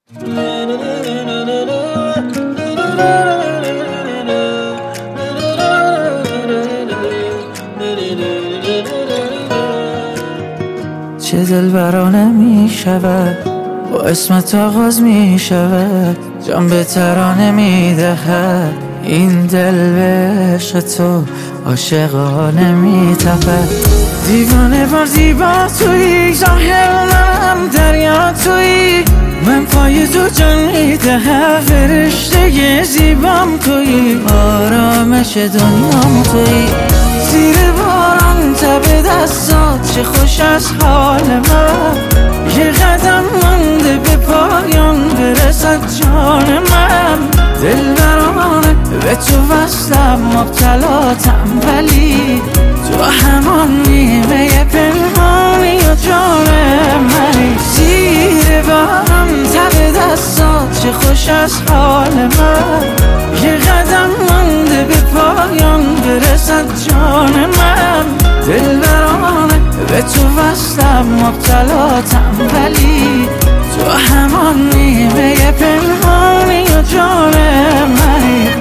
چه دلبرانه می شود با اسمت آغاز می شود، جان به ترانه می دهد این دل به عشق تو عاشقانه می تپد. دیوانه بار زیبا تویی، ظاهر منم دریا تویی، من پای تو جان می دهم، فرشته زیبام تویی، آرامش دنیام تویی. زیر باران تب دستات چه خوش از حال من، یه قدم مونده به پایان برسد جان من. دلبرانه به تو وصلم، مبتلاتم ولی تو همان نیمه پنهانی و جان منی. زیر باران تب دستات چه خوش از حال من، یه قدم مونده به پایان برسد جان من. دلبرانه به تو وصلم، مبتلاتم ولی تو همان نیمه پنهانی و جان منی.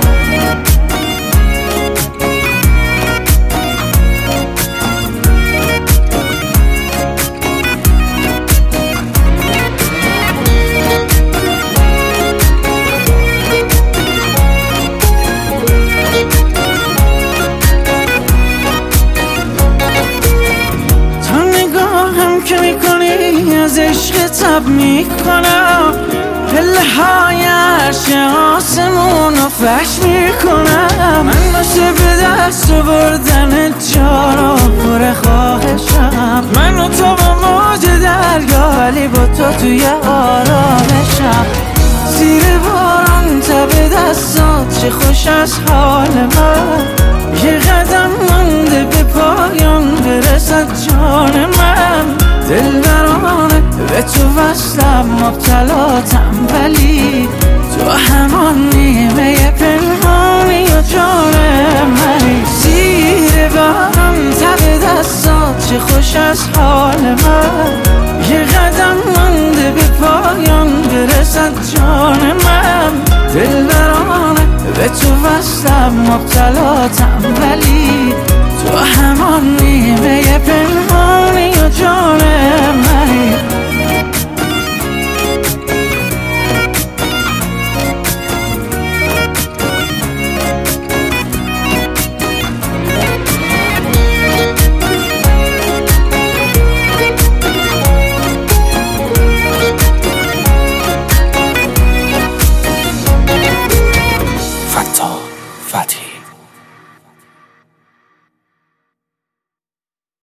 که میکنی از عشق تب میکنم، پله های عرش آسمون رو فش میکنم. من باشه به دست بردن جارا پر خواهشم، من و تو با موج دریا ولی با تو توی آرامشم. زیر باران تب دستات چه خوش از حال من، یه قدم مونده به پایان برسد جان من. دلبرانه به تو وصلم، مبتلاتم ولی تو همان نیمه پنهانی و جان منی. زیر باران تب دستات چه خوش از حال من، یه قدم مونده به پایان برسد جان من. دلبرانه به تو وصلم، مبتلاتم ولی تو همان نیمه پنهانی و جان منی. فتی